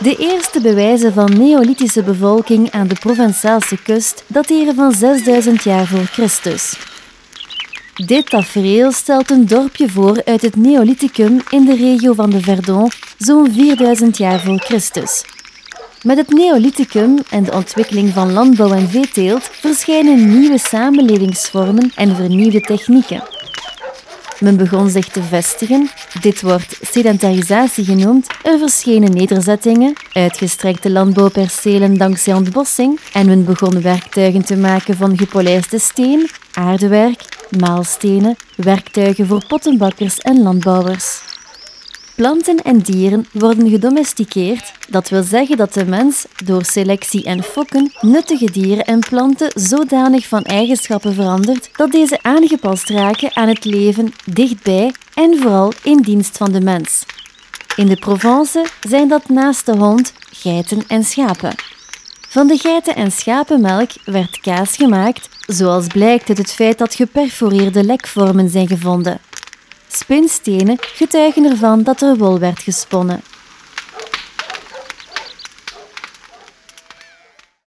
De eerste bewijzen van Neolithische bevolking aan de Provençaalse kust dateren van 6000 jaar voor Christus. Dit tafereel stelt een dorpje voor uit het Neolithicum in de regio van de Verdon, zo'n 4000 jaar voor Christus. Met het Neolithicum en de ontwikkeling van landbouw en veeteelt verschijnen nieuwe samenlevingsvormen en vernieuwde technieken. Men begon zich te vestigen, dit wordt sedentarisatie genoemd, er verschenen nederzettingen, uitgestrekte landbouwpercelen dankzij ontbossing en men begon werktuigen te maken van gepolijste steen, aardewerk, maalstenen, werktuigen voor pottenbakkers en landbouwers. Planten en dieren worden gedomesticeerd, dat wil zeggen dat de mens door selectie en fokken nuttige dieren en planten zodanig van eigenschappen verandert dat deze aangepast raken aan het leven dichtbij en vooral in dienst van de mens. In de Provence zijn dat naast de hond geiten en schapen. Van de geiten- en schapenmelk werd kaas gemaakt, zoals blijkt uit het feit dat geperforeerde lekvormen zijn gevonden. Spinstenen getuigen ervan dat er wol werd gesponnen.